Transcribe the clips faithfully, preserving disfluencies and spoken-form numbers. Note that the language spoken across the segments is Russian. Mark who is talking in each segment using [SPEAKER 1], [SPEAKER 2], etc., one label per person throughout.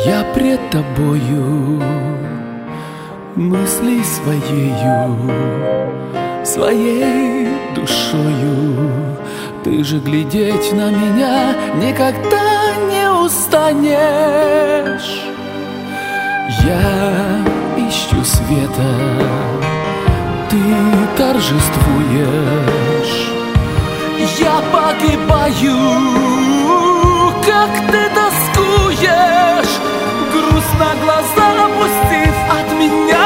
[SPEAKER 1] Я пред тобою мыслей своею, своей душою. Ты же глядеть на меня никогда не устанешь. Я ищу света, ты торжествуешь. Я погибаю, как ты тоскуешь. Грустно глаза опустив, от меня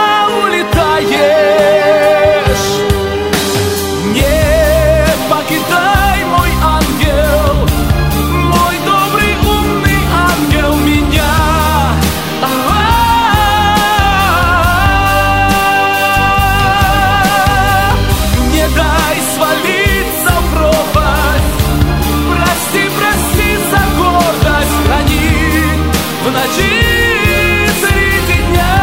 [SPEAKER 1] улетаешь. Не покидай, мой ангел, мой добрый умный ангел, меня. Не дай свалиться в пропасть. Прости, прости за гордость, храни в ночи среди дня.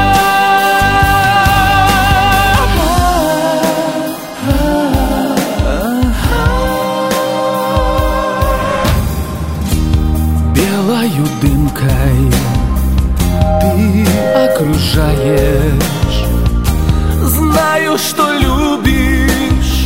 [SPEAKER 1] Белою дымкой ты окружаешь. Знаю, что любишь,